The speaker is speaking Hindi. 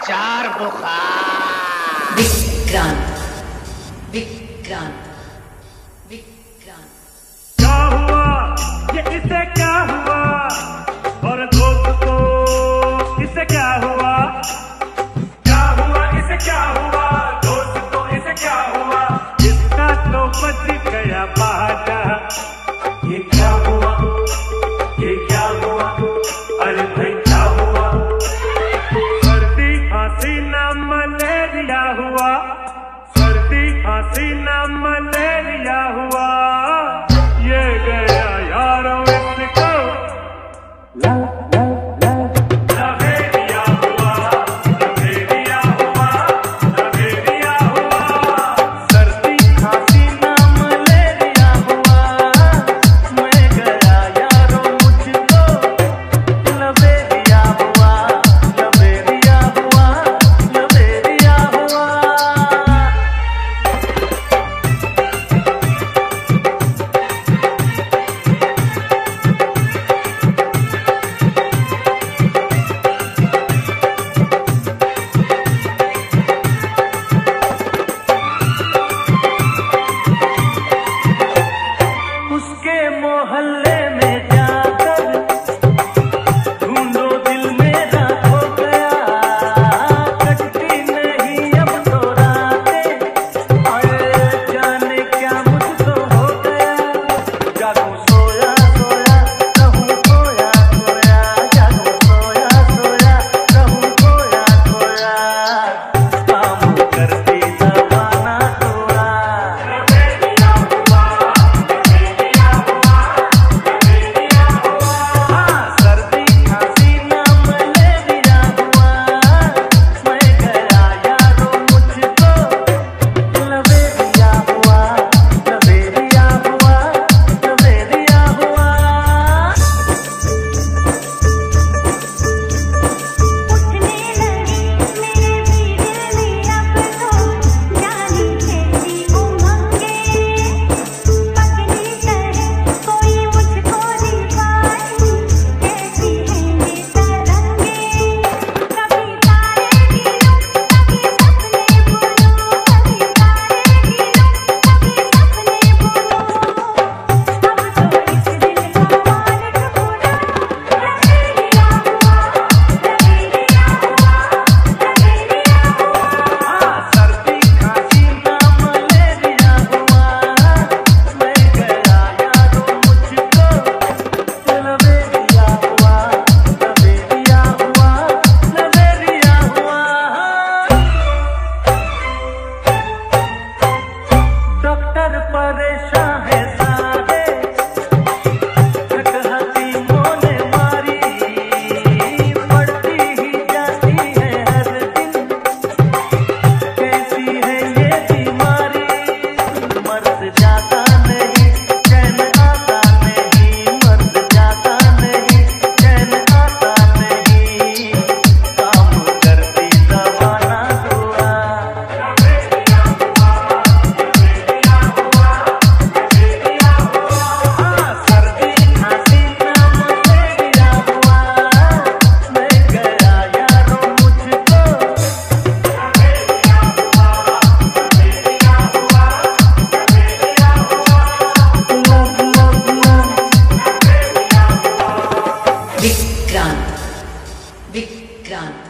चार बुखार। विक्रांत विक्रांत विक्रांत। क्या हुआ ये इसे क्या हुआ, और दोस्त को इसे क्या हुआ, क्या हुआ इसे क्या हुआ, दोस्त को इसे क्या हुआ, इसका तो बच गया बाजा। ये क्या हुआ, ये क्या हुआ, अरे भाई क्या हुआ, सर्दी खांसी ना मलेरिया हुआ, सर्दी खांसी ना मलेरिया हुआ, ये गया यारों इसको लवेरिया हुआ, लवेरिया हुआ, लवेरिया हुआ, सर्दी खांसी ना मलेरिया हुआ, मैं गया यारों मुझको लवेरिया हुआ, लवेरिया हुआ, लवेरिया हुआ। उसके मोहल्ले में जाकर ढूंढो दिल मेरा खो गया, कटती नहीं अब तो रातें, अरे जाने क्या मुझको हो गया, जागूं सोया सोया रहूं खोया खोया, जागूं सोया सोया रहूं खोया खोया, काम करती दवाना तोड़ा। सर्दी खांसी ना मलेरिया हुआ, मैं गया यारों मुझको लवेरिया हुआ, लवेरिया हुआ, लवेरिया हुआ। उठने लगी मेरे भी दिल में अब तो जानी कैसी उमंगे, पगली तरह कोई मुझको दीवानी, कैसी है ये तरंगे, कभी तारे गिनूं कभी सपने बुनूं, कभी तारे गिनूं कभी सपने बुनूं, अब तो इस दिल का मालिक खुदा लवेरिया हुआ, लवेरिया हुआ, लवेरिया हुआ। सर्दी खांसी ना मलेरिया हुआ, मैं गया यारों मुझको लवेरिया हुआ, लवेरिया हुआ, लवेरिया हुआ। डॉक्टर परेशान है सारे, थक हकीमों ने मारी, बढ़ती ही जाती है हर दिन, कैसी है ये बीमारी, मर्द जाता नहीं चैन आता नहीं, मर्द जाता नहीं चैन आता नहीं, काम करती दवाना हुआ। सर्दी खांसी ना मलेरिया हुआ, मैं गया यारों मुझको लवेरिया हुआ, लवेरिया हुआ, लवेरिया हुआ, लवेरिया हुआ। विक्रांत विक्रांत।